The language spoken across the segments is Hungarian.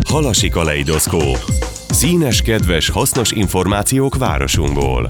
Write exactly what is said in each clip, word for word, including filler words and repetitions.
Halasi kaleidoszkóp. Színes, kedves, hasznos információk városunkból.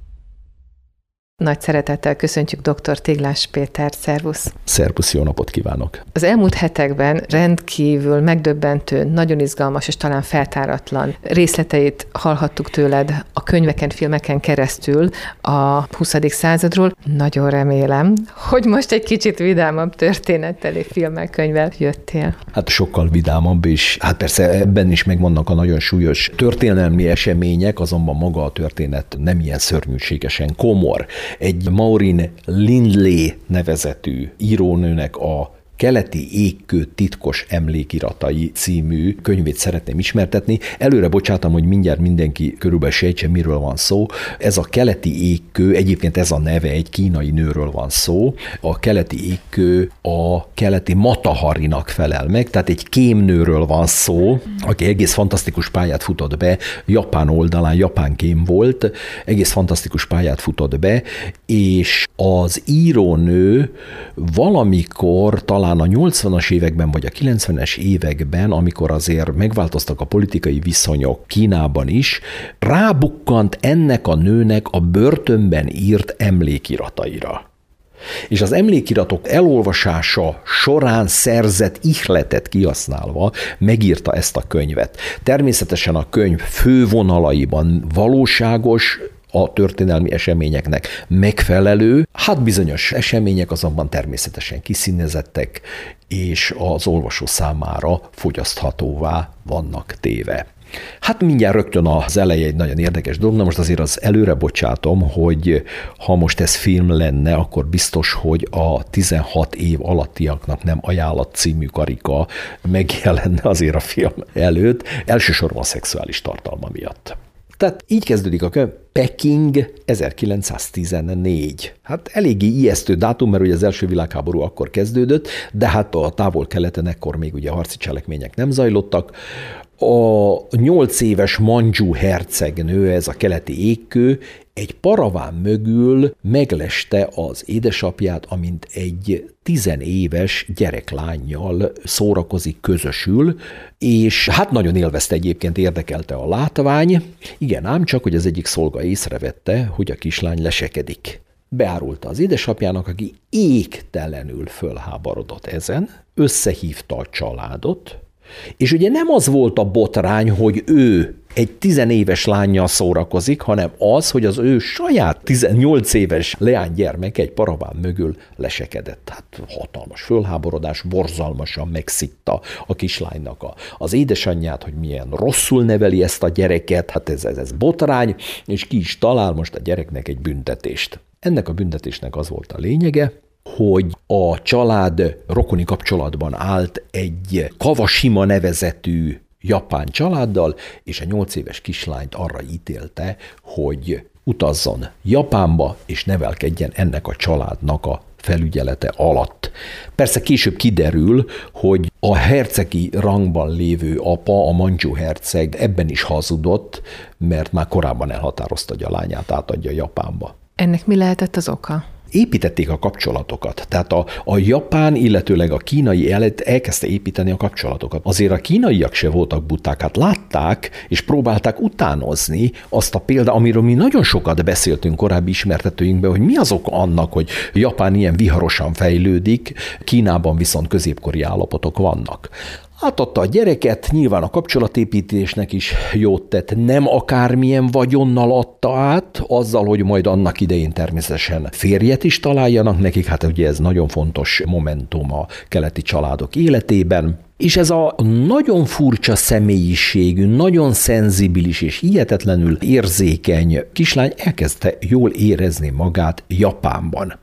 Nagy szeretettel köszöntjük dr. Téglás Pétert, szervusz! Szervusz, jó napot kívánok! Az elmúlt hetekben rendkívül megdöbbentő, nagyon izgalmas és talán feltáratlan részleteit hallhattuk tőled a könyveken, filmeken keresztül a huszadik századról. Nagyon remélem, hogy most egy kicsit vidámabb történettel és filmmel, könyvvel jöttél. Hát sokkal vidámabb, és hát persze ebben is megvannak a nagyon súlyos történelmi események, azonban maga a történet nem ilyen szörnyűségesen komor. Egy Maureen Lindley nevezetű írónőnek a Keleti égkő titkos emlékiratai című könyvét szeretném ismertetni. Előre bocsátom, hogy mindjárt mindenki körülbelül sejtse, miről van szó. Ez a Keleti égkő, egyébként ez a neve, egy kínai nőről van szó. A Keleti égkő a keleti Mataharinak felel meg, tehát egy kémnőről van szó, aki egész fantasztikus pályát futott be, Japán oldalán, japán kém volt, egész fantasztikus pályát futott be, és az írónő valamikor talán a nyolcvanas években vagy a kilencvenes években, amikor azért megváltoztak a politikai viszonyok Kínában is, rábukkant ennek a nőnek a börtönben írt emlékirataira. És az emlékiratok elolvasása során szerzett ihletet kihasználva megírta ezt a könyvet. Természetesen a könyv fővonalaiban valóságos, a történelmi eseményeknek megfelelő, hát bizonyos események azonban természetesen kiszínezettek, és az olvasó számára fogyaszthatóvá vannak téve. Hát mindjárt rögtön az eleje egy nagyon érdekes dolog, na most azért az előre bocsátom, hogy ha most ez film lenne, akkor biztos, hogy a tizenhat év alattiaknak nem ajánlat című karika megjelenne azért a film előtt, elsősorban a szexuális tartalma miatt. Tehát így kezdődik a könyv. Peking ezerkilencszáztizennégy. Hát eléggé ijesztő dátum, mert ugye az első világháború akkor kezdődött, de hát a távol-keleten ekkor még ugye harci cselekmények nem zajlottak. A nyolc éves Mandzsu hercegnő, ez a keleti égkő, egy paraván mögül megleste az édesapját, amint egy tizenéves gyereklánnyal szórakozik, közösül, és hát nagyon élvezte, egyébként érdekelte a látvány. Igen, ám csak, hogy az egyik szolga észrevette, hogy a kislány lesekedik. Beárulta az édesapjának, aki égtelenül fölháborodott ezen, összehívta a családot, és ugye nem az volt a botrány, hogy ő egy tizenéves lánnyal szórakozik, hanem az, hogy az ő saját tizennyolc éves leánygyermeke egy paraván mögül lesekedett. Hát hatalmas fölháborodás, borzalmasan megszitta a kislánynak a, az édesanyját, hogy milyen rosszul neveli ezt a gyereket, hát ez, ez, ez botrány, és ki is talál most a gyereknek egy büntetést. Ennek a büntetésnek az volt a lényege, hogy a család rokoni kapcsolatban állt egy Kawashima nevezetű japán családdal, és a nyolc éves kislányt arra ítélte, hogy utazzon Japánba, és nevelkedjen ennek a családnak a felügyelete alatt. Persze később kiderül, hogy a hercegi rangban lévő apa, a Mandzsu herceg ebben is hazudott, mert már korábban elhatározta, hogy a lányát átadja Japánba. Ennek mi lehetett az oka? Építették a kapcsolatokat. Tehát a, a japán, illetőleg a kínai elit elkezdte építeni a kapcsolatokat. Azért a kínaiak se voltak buták, hát látták és próbálták utánozni azt a példát, amiről mi nagyon sokat beszéltünk korábbi ismertetőinkben, hogy mi az oka annak, hogy Japán ilyen viharosan fejlődik, Kínában viszont középkori állapotok vannak. Átadta a gyereket, nyilván a kapcsolatépítésnek is jót tett, nem akármilyen vagyonnal adta át, azzal, hogy majd annak idején természetesen férjet is találjanak nekik, hát ugye ez nagyon fontos momentum a keleti családok életében. És ez a nagyon furcsa személyiségű, nagyon szenzibilis és hihetetlenül érzékeny kislány elkezdte jól érezni magát Japánban.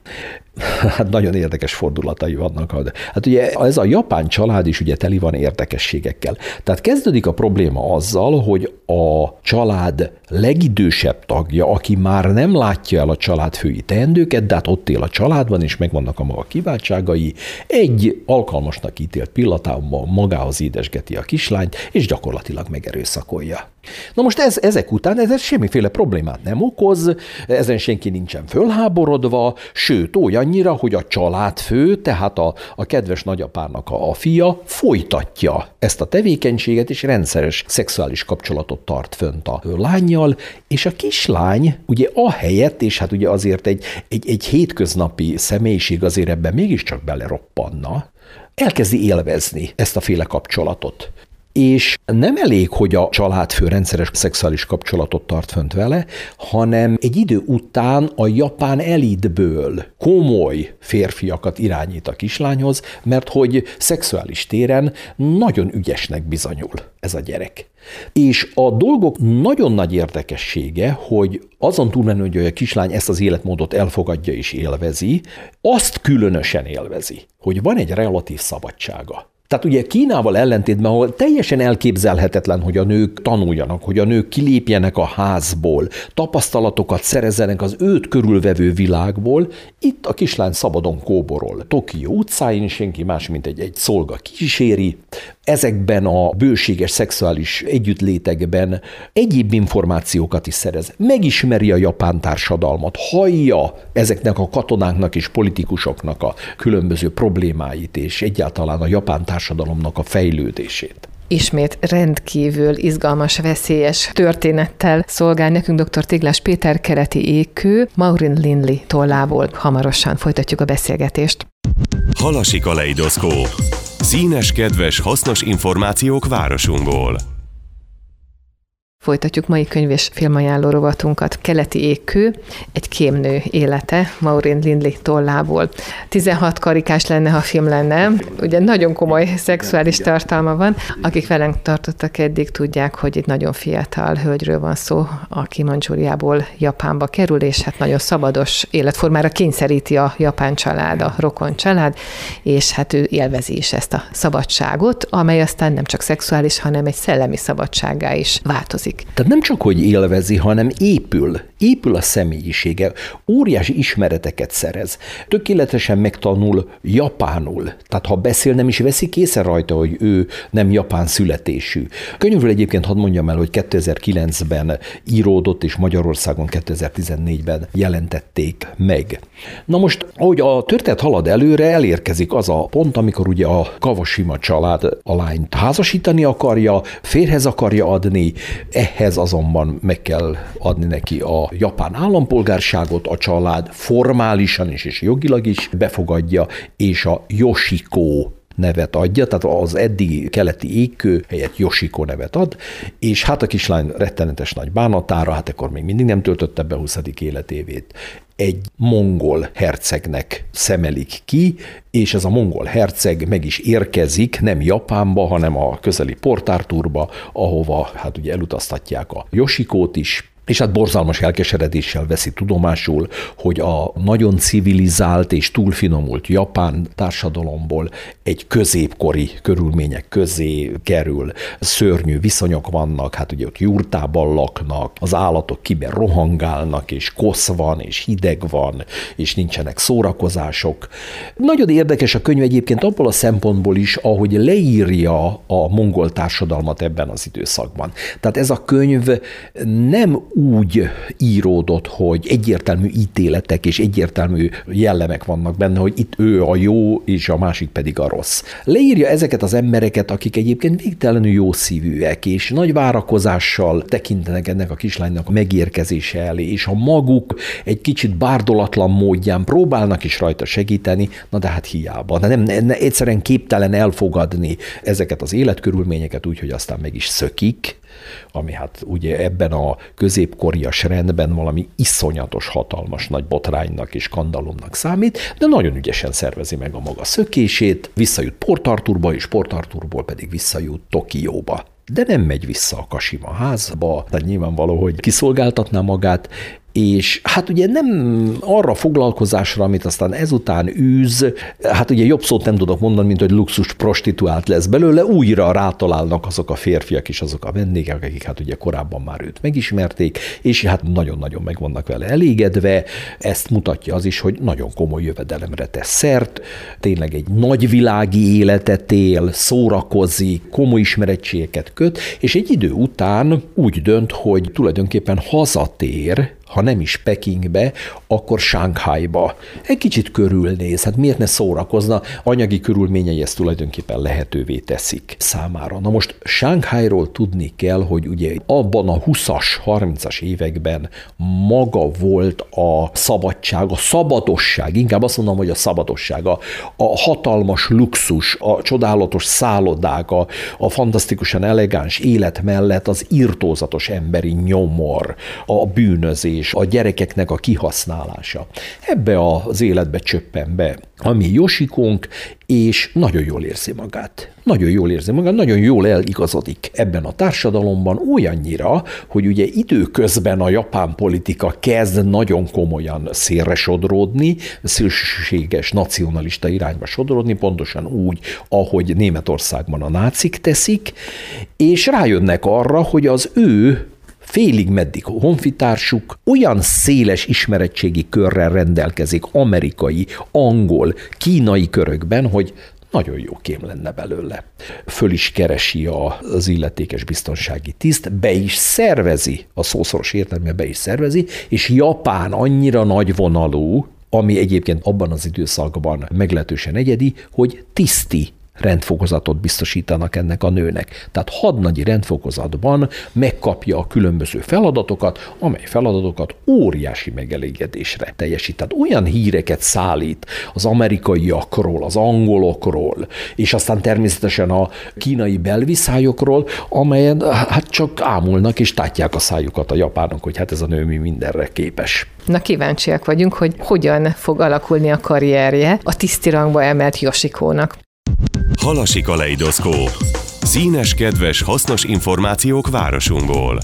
Hát nagyon érdekes fordulatai vannak. Hát ugye ez a japán család is ugye teli van érdekességekkel. Tehát kezdődik a probléma azzal, hogy a család legidősebb tagja, aki már nem látja el a családfői teendőket, de hát ott él a családban, és megvannak a maga kiváltságai, egy alkalmasnak ítélt pillanatában a magához édesgeti a kislányt, és gyakorlatilag megerőszakolja. Na most ez, ezek után ez, ez semmiféle problémát nem okoz, ezen senki nincsen fölháborodva, sőt olyannyira, hogy a családfő, tehát a, a kedves nagyapának a, a fia folytatja ezt a tevékenységet, és rendszeres szexuális kapcsolatot tart fönt a lánnyal, és a kislány ugye ahelyett, és hát ugye azért egy, egy, egy hétköznapi személyiség azért ebben mégiscsak beleroppanna, elkezdi élvezni ezt a féle kapcsolatot. És nem elég, hogy a családfő rendszeres szexuális kapcsolatot tart fönt vele, hanem egy idő után a japán elitből komoly férfiakat irányít a kislányhoz, mert hogy szexuális téren nagyon ügyesnek bizonyul ez a gyerek. És a dolgok nagyon nagy érdekessége, hogy azon túlmenő, hogy a kislány ezt az életmódot elfogadja és élvezi, azt különösen élvezi, hogy van egy relatív szabadsága. Tehát ugye Kínával ellentétben, ahol teljesen elképzelhetetlen, hogy a nők tanuljanak, hogy a nők kilépjenek a házból, tapasztalatokat szerezzenek az őt körülvevő világból, itt a kislány szabadon kóborol. Tokió utcáin senki más, mint egy, egy szolga kíséri. Ezekben a bőséges szexuális együttlétekben egyéb információkat is szerez. Megismeri a japán társadalmat, hallja ezeknek a katonáknak és politikusoknak a különböző problémáit, és egyáltalán a japán társadalomnak a fejlődését. Ismét rendkívül izgalmas, veszélyes történettel szolgál nekünk dr. Téglás Péter, keleti égkő, Maureen Lindley tollából. Hamarosan folytatjuk a beszélgetést. Halasi kaleidoszkóp. Színes, kedves, hasznos információk városunkból. Folytatjuk mai könyv- és filmajánló rovatunkat. Keleti égkő, egy kémnő élete, Maureen Lindley tollából. tizenhat karikás lenne, ha film lenne. Ugye nagyon komoly szexuális tartalma van. Akik velünk tartottak eddig, tudják, hogy egy nagyon fiatal hölgyről van szó, aki Mandzsúriából Japánba kerül, és hát nagyon szabados életformára kényszeríti a japán család, a rokon család, és hát ő élvezi is ezt a szabadságot, amely aztán nem csak szexuális, hanem egy szellemi szabadsággá is változik. Tehát nem csak, hogy élvezi, hanem épül. Épül a személyisége. Óriási ismereteket szerez. Tökéletesen megtanul japánul. Tehát ha beszél, nem is veszik észre rajta, hogy ő nem japán születésű. A könyvről egyébként hadd mondjam el, hogy kétezer-kilencben íródott, és Magyarországon kétezer-tizennégyben jelentették meg. Na most, ahogy a történet halad előre, elérkezik az a pont, amikor ugye a Kawashima család a lányt házasítani akarja, férhez akarja adni, ehhez azonban meg kell adni neki a japán állampolgárságot, a család formálisan is és jogilag is befogadja, és a Yoshiko nevet adja, tehát az eddigi keleti égkő helyett Yoshiko nevet ad, és hát a kislány rettenetes nagy bánatára, hát akkor még mindig nem töltötte be huszadik életévét, egy mongol hercegnek szemelik ki, és ez a mongol herceg meg is érkezik, nem Japánba, hanem a közeli Port Arthurba, ahova hát ugye elutaztatják a Yoshikót is, és hát borzalmas elkeseredéssel veszi tudomásul, hogy a nagyon civilizált és túlfinomult japán társadalomból egy középkori körülmények közé kerül. Szörnyű viszonyok vannak, hát ugye ott jurtában laknak, az állatok kiben rohangálnak, és kosz van, és hideg van, és nincsenek szórakozások. Nagyon érdekes a könyv egyébként abból a szempontból is, ahogy leírja a mongol társadalmat ebben az időszakban. Tehát ez a könyv nem úgy íródott, hogy egyértelmű ítéletek és egyértelmű jellemek vannak benne, hogy itt ő a jó, és a másik pedig a rossz. Leírja ezeket az embereket, akik egyébként végtelenül jó szívűek, és nagy várakozással tekintenek ennek a kislánynak a megérkezése elé, és a maguk egy kicsit bárdolatlan módján próbálnak is rajta segíteni, na de hát hiába. De nem, nem, egyszerűen képtelen elfogadni ezeket az életkörülményeket úgy, hogy aztán meg is szökik, ami hát ugye ebben a középkorias rendben valami iszonyatos, hatalmas nagy botránynak és skandalomnak számít, de nagyon ügyesen szervezi meg a maga szökését, visszajut Port Arthurba, és Port Arthurból pedig visszajut Tokióba. De nem megy vissza a Kashima házba, tehát nyilvánvaló, hogy kiszolgáltatná magát, és hát ugye nem arra foglalkozásra, amit aztán ezután űz, hát ugye jobb szót nem tudok mondani, mint hogy luxus prostituált lesz belőle, újra rátalálnak azok a férfiak és azok a vendégek, akik hát ugye korábban már őt megismerték, és hát nagyon-nagyon meg vannak vele elégedve. Ezt mutatja az is, hogy nagyon komoly jövedelemre tesz szert, tényleg egy nagyvilági életet él, szórakozik, komoly ismerettségeket köt, és egy idő után úgy dönt, hogy tulajdonképpen hazatér, ha nem is Pekingbe, akkor Shanghaiba. Egy kicsit körülnéz, hát miért ne szórakozna, anyagi körülményei ezt tulajdonképpen lehetővé teszik számára. Na most Shanghairól tudni kell, hogy ugye abban a huszas, harmincas években maga volt a szabadság, a szabadosság, inkább azt mondom, hogy a szabadosság, a, a hatalmas luxus, a csodálatos szállodák, a, a fantasztikusan elegáns élet mellett az irtózatos emberi nyomor, a bűnözés, a gyerekeknek a kihasználása. Ebbe az életbe csöppen be a mi Yoshikónk, és nagyon jól érzi magát. Nagyon jól érzi magát, nagyon jól eligazodik ebben a társadalomban, olyannyira, hogy ugye időközben a japán politika kezd nagyon komolyan szélre sodródni, szélsőséges nacionalista irányba sodródni, pontosan úgy, ahogy Németországban a nácik teszik, és rájönnek arra, hogy az ő félig meddig honfitársuk olyan széles ismerettségi körrel rendelkezik amerikai, angol, kínai körökben, hogy nagyon jó kém lenne belőle. Föl is keresi az illetékes biztonsági tiszt, be is szervezi, a szószoros értelemben be is szervezi, és Japán annyira nagyvonalú, ami egyébként abban az időszakban meglehetősen egyedi, hogy tiszti rendfokozatot biztosítanak ennek a nőnek. Tehát hadnagyi rendfokozatban megkapja a különböző feladatokat, amely feladatokat óriási megelégedésre teljesít. Tehát olyan híreket szállít az amerikaiakról, az angolokról, és aztán természetesen a kínai belviszályokról, amelyen hát csak ámulnak és tátják a szájukat a japánok, hogy hát ez a nő mi mindenre képes. Na, kíváncsiak vagyunk, hogy hogyan fog alakulni a karrierje a tiszti rangba emelt Yoshikónak. Halasi kaleidoszkóp. Színes, kedves, hasznos információk városunkból.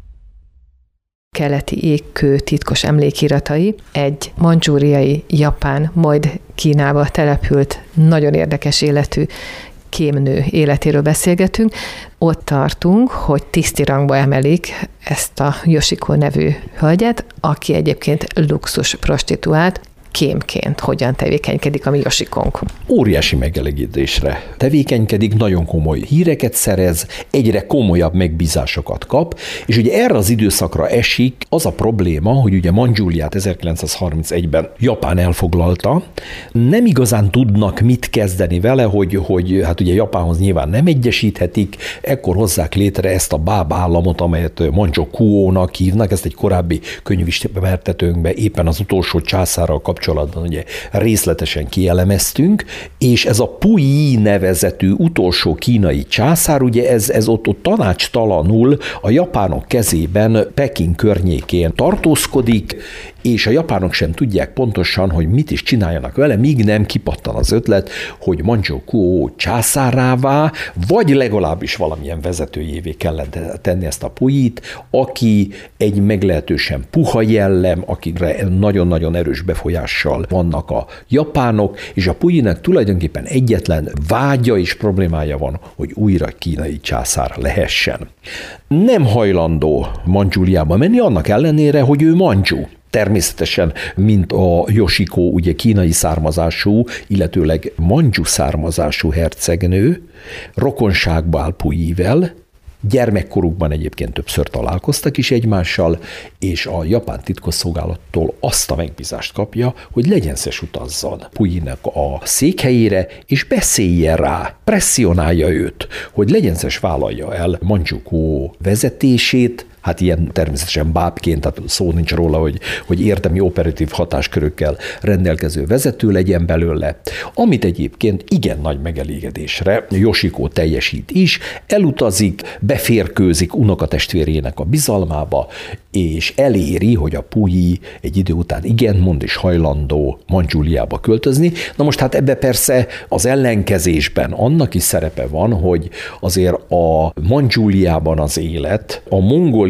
Keleti égkő titkos emlékiratai egy mandzsúriai japán, majd Kínába települt, nagyon érdekes életű kémnő életéről beszélgetünk. Ott tartunk, hogy tiszti rangba emelik ezt a Yoshiko nevű hölgyet, aki egyébként luxus prostituált, kémként hogyan tevékenykedik a mi Yoshikónk. Óriási megelégedésre tevékenykedik, nagyon komoly híreket szerez, egyre komolyabb megbízásokat kap, és ugye erre az időszakra esik az a probléma, hogy ugye Mandzsúriát ezerkilencszázharmincegyben Japán elfoglalta, nem igazán tudnak mit kezdeni vele, hogy, hogy hát ugye Japánhoz nyilván nem egyesíthetik, ekkor hozzák létre ezt a báb államot, amelyet Mandzsó-Kuónak hívnak, ezt egy korábbi könyvismertetőnkben éppen az utolsó császárral kapcsolatban kapcsolatban ugye részletesen kielemeztünk, és ez a Puyi nevezetű utolsó kínai császár, ugye ez, ez ott, ott tanácstalanul a japánok kezében Peking környékén tartózkodik, és a japánok sem tudják pontosan, hogy mit is csináljanak vele, míg nem kipattan az ötlet, hogy Mandzsó-Kuó császárává, vagy legalábbis valamilyen vezetőjévé kellene tenni ezt a Puyit, aki egy meglehetősen puha jellem, akikre nagyon-nagyon erős befolyással vannak a japánok, és a Puyinek tulajdonképpen egyetlen vágya és problémája van, hogy újra kínai császár lehessen. Nem hajlandó Mandzsúriába menni, annak ellenére, hogy ő mandzsú. Természetesen, mint a Yoshiko, ugye kínai származású, illetőleg mandzsu származású hercegnő, rokonságba áll Puyivel, gyermekkorukban egyébként többször találkoztak is egymással, és a japán titkosszolgálattól azt a megbízást kapja, hogy legyen szes utazzon Puyinek a székhelyére, és beszéljen rá, presszionálja őt, hogy legyen szes vállalja el Mandzsó-Kuó vezetését, hát ilyen természetesen bábként, tehát szó nincs róla, hogy, hogy érdemi operatív hatáskörökkel rendelkező vezető legyen belőle, amit egyébként igen nagy megelégedésre Yoshiko teljesít is, elutazik, beférkőzik unokatestvérének a bizalmába, és eléri, hogy a Puyi egy idő után igen mond és hajlandó Mandzsúriába költözni. Na most hát ebbe persze az ellenkezésben annak is szerepe van, hogy azért a Mandzsúriában az élet a mongol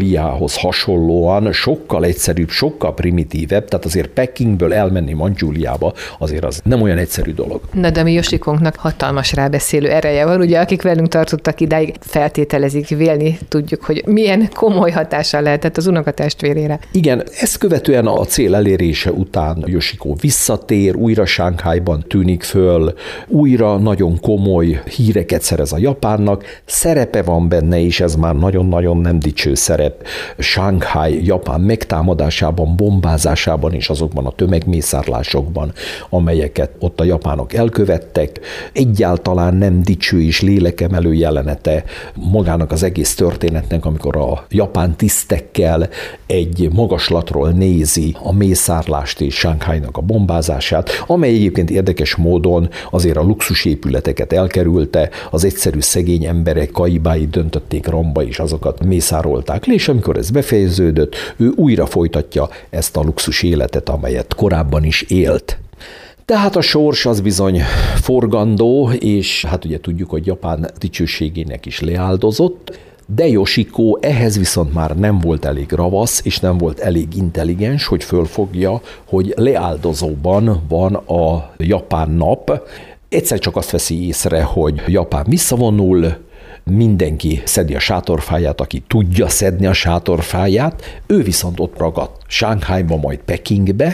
Mongóliához hasonlóan sokkal egyszerűbb, sokkal primitívebb, tehát azért Pekingből elmenni Mandzsúliába azért az nem olyan egyszerű dolog. Na, de mi Yoshikónknak hatalmas rábeszélő ereje van, ugye akik velünk tartottak idáig, feltételezik, vélni tudjuk, hogy milyen komoly hatással lehetett az unokatestvérére. Igen, ezt követően a cél elérése után Yoshiko visszatér, újra Sánkhájban tűnik föl, újra nagyon komoly híreket szerez a Japánnak, szerepe van benne, és ez már nagyon-nagyon nem dicső szerep Sánkháj Japán megtámadásában, bombázásában és azokban a tömegmészárlásokban, amelyeket ott a japánok elkövettek. Egyáltalán nem dicső és lélekemelő jelenete magának az egész történetnek, amikor a japán tisztekkel egy magaslatról nézi a mészárlást és Sánkhájnak a bombázását, amely egyébként érdekes módon azért a luxusépületeket elkerülte, az egyszerű szegény emberek kaibáit döntötték romba, és azokat mészárolták le, és amikor ez befejeződött, ő újra folytatja ezt a luxus életet, amelyet korábban is élt. Tehát a sors az bizony forgandó, és hát ugye tudjuk, hogy Japán dicsőségének is leáldozott, de Yoshiko ehhez viszont már nem volt elég ravasz, és nem volt elég intelligens, hogy fölfogja, hogy leáldozóban van a japán nap. Egyszer csak azt veszi észre, hogy Japán visszavonul, mindenki szedi a sátorfáját, aki tudja szedni a sátorfáját, ő viszont ott ragadt Sánkhájba, majd Pekingbe,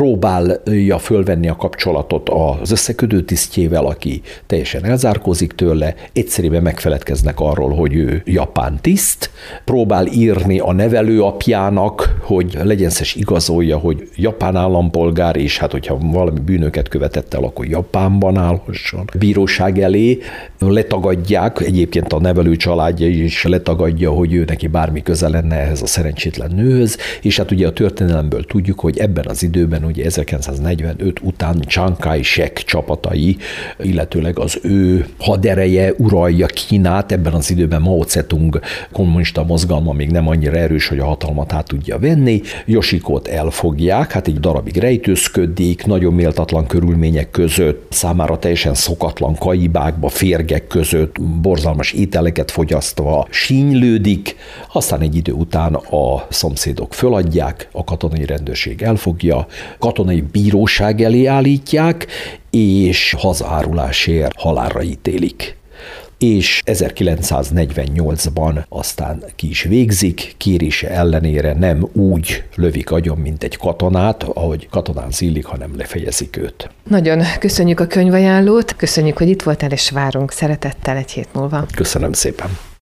próbálja fölvenni a kapcsolatot az összeködő tisztjével, aki teljesen elzárkózik tőle, egyszerűen megfeledkeznek arról, hogy ő japán tiszt, próbál írni a nevelőapjának, hogy legyen szes igazolja, hogy japán állampolgár, és hát hogyha valami bűnöket követett el, akkor Japánban állhasson bíróság elé. Letagadják, egyébként a nevelő családja is letagadja, hogy ő neki bármi köze lenne ehhez a szerencsétlen nőhöz, és hát ugye a történelemből tudjuk, hogy ebben az időben ugye ezerkilencszáznegyvenöt után Chiang Kai-shek csapatai, illetőleg az ő hadereje uralja Kínát, ebben az időben Mao Tse-tung kommunista mozgalma még nem annyira erős, hogy a hatalmat át tudja venni. Yoshikót elfogják, hát egy darabig rejtőzködik, nagyon méltatlan körülmények között, számára teljesen szokatlan kaibákba, férgek között, borzalmas ételeket fogyasztva sínylődik, aztán egy idő után a szomszédok föladják, a katonai rendőrség elfogja, katonai bíróság elé állítják, és hazárulásért halálra ítélik. És ezerkilencszáznegyvennyolcban aztán ki is végzik, kérése ellenére nem úgy lövik agyon, mint egy katonát, ahogy katonán zillik, hanem lefejezik őt. Nagyon köszönjük a könyvajánlót, köszönjük, hogy itt voltál, és várunk szeretettel egy hét múlva. Köszönöm szépen.